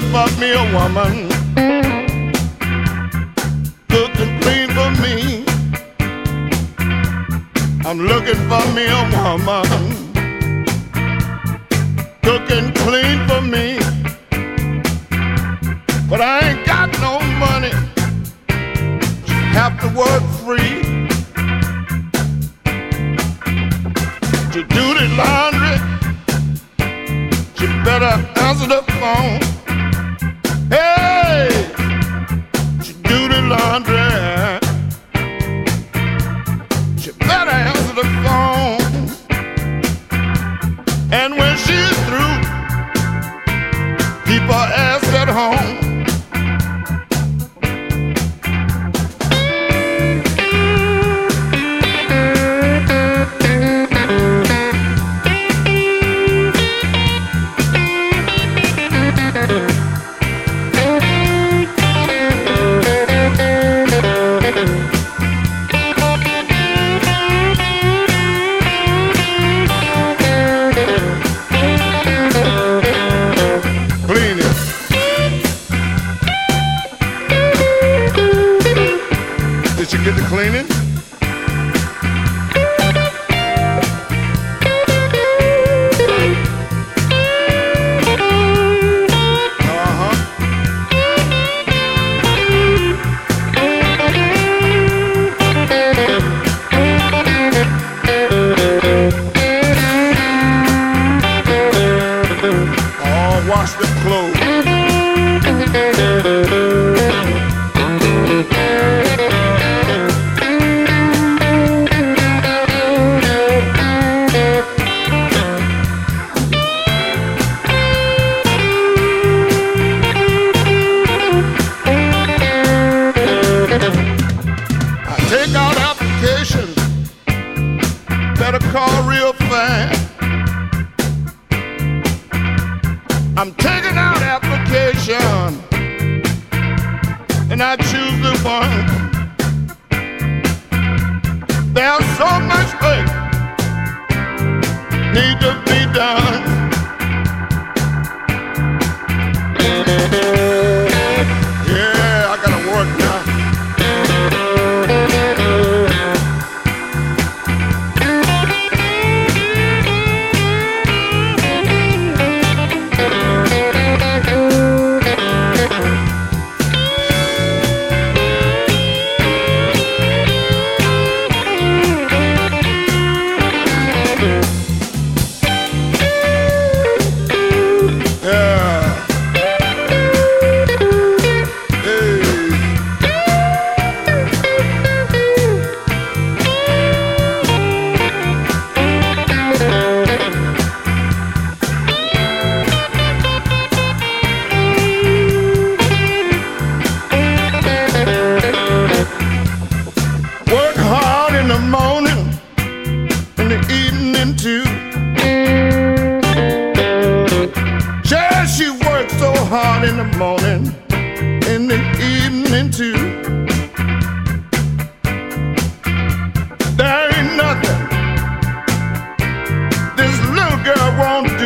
for me a woman, cook and clean for me. I'm looking for me a woman, cook and clean for me. But I ain't got no money, have to work free to do the laundry. You better answer the phone. Hey, you do the laundry. You better answer the phone. And when she's through, keep her ass at home. Did you get the cleaning? Oh, wash the clothes. Take out applications, better call real fast. I'm taking out application, and I choose the one. There's so much work need to be done. Yeah, I gotta work now. Hard in the morning, in the evening too. There ain't nothing this little girl won't